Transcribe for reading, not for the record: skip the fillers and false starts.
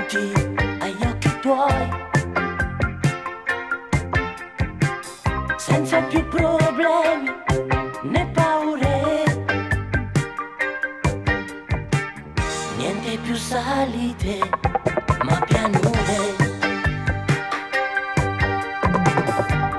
davanti agli occhi tuoi, senza più problemi né paure, niente più salite ma pianure.